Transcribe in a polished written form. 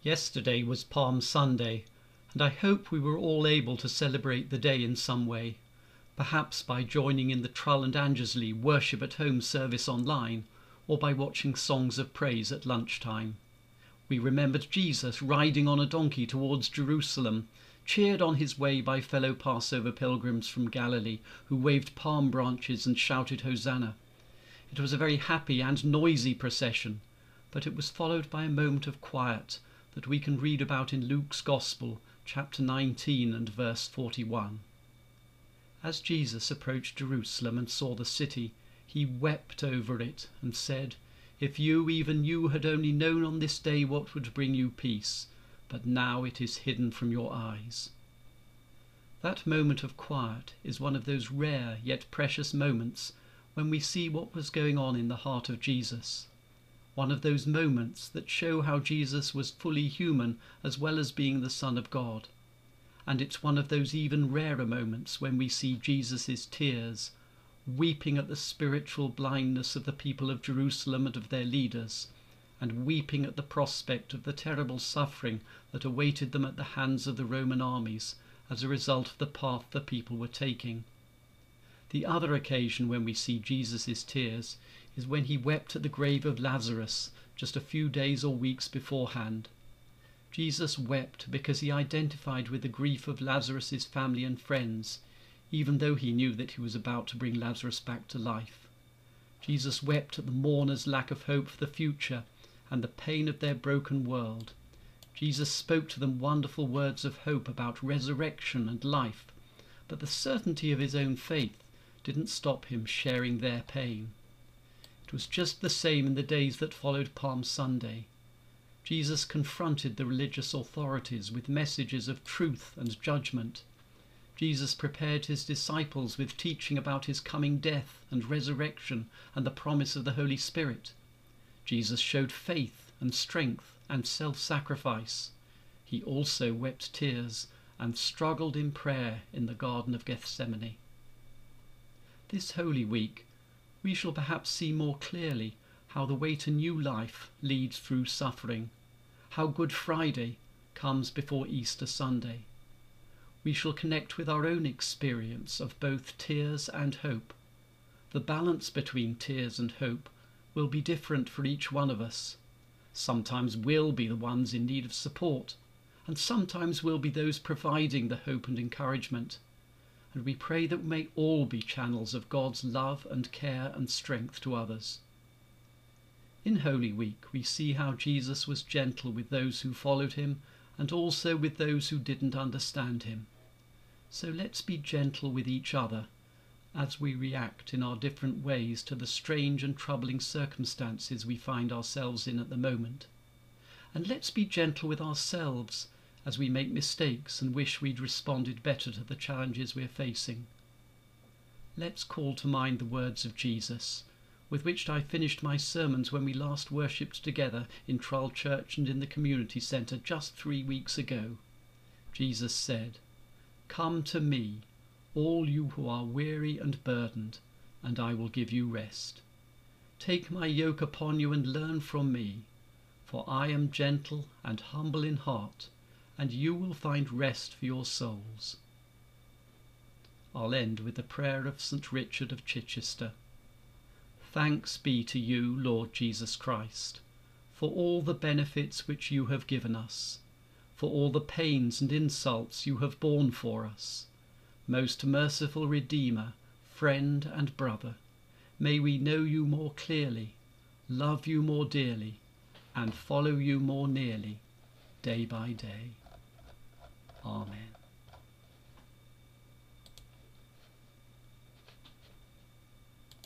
Yesterday was Palm Sunday, and I hope we were all able to celebrate the day in some way, perhaps by joining in the Trull and Angesley Worship at Home service online, or by watching songs of praise at lunchtime. We remembered Jesus riding on a donkey towards Jerusalem, cheered on his way by fellow Passover pilgrims from Galilee who waved palm branches and shouted Hosanna. It was a very happy and noisy procession, but it was followed by a moment of quiet that we can read about in Luke's Gospel, chapter 19 and verse 41. As Jesus approached Jerusalem and saw the city, he wept over it and said, "If you, even you, had only known on this day what would bring you peace, but now it is hidden from your eyes." That moment of quiet is one of those rare yet precious moments when we see what was going on in the heart of Jesus. One of those moments that show how Jesus was fully human as well as being the Son of God. And it's one of those even rarer moments when we see Jesus' tears, weeping at the spiritual blindness of the people of Jerusalem and of their leaders, and weeping at the prospect of the terrible suffering that awaited them at the hands of the Roman armies as a result of the path the people were taking. The other occasion when we see Jesus' tears is when he wept at the grave of Lazarus just a few days or weeks beforehand. Jesus wept because he identified with the grief of Lazarus' family and friends, even though he knew that he was about to bring Lazarus back to life. Jesus wept at the mourners' lack of hope for the future and the pain of their broken world. Jesus spoke to them wonderful words of hope about resurrection and life, but the certainty of his own faith didn't stop him sharing their pain. It was just the same in the days that followed Palm Sunday. Jesus confronted the religious authorities with messages of truth and judgment. Jesus prepared his disciples with teaching about his coming death and resurrection and the promise of the Holy Spirit. Jesus showed faith and strength and self-sacrifice. He also wept tears and struggled in prayer in the Garden of Gethsemane. This Holy Week, we shall perhaps see more clearly how the way to new life leads through suffering, how Good Friday comes before Easter Sunday. We shall connect with our own experience of both tears and hope. The balance between tears and hope will be different for each one of us. Sometimes we'll be the ones in need of support, and sometimes we'll be those providing the hope and encouragement. And we pray that we may all be channels of God's love and care and strength to others. In Holy Week, we see how Jesus was gentle with those who followed him and also with those who didn't understand him. So let's be gentle with each other as we react in our different ways to the strange and troubling circumstances we find ourselves in at the moment. And let's be gentle with ourselves as we make mistakes and wish we'd responded better to the challenges we're facing. Let's call to mind the words of Jesus, with which I finished my sermons when we last worshipped together in Trull Church and in the community centre just 3 weeks ago. Jesus said, "Come to me, all you who are weary and burdened, and I will give you rest. Take my yoke upon you and learn from me, for I am gentle and humble in heart, and you will find rest for your souls." I'll end with the prayer of St. Richard of Chichester. Thanks be to you, Lord Jesus Christ, for all the benefits which you have given us, for all the pains and insults you have borne for us. Most merciful Redeemer, friend and brother, may we know you more clearly, love you more dearly, and follow you more nearly, day by day.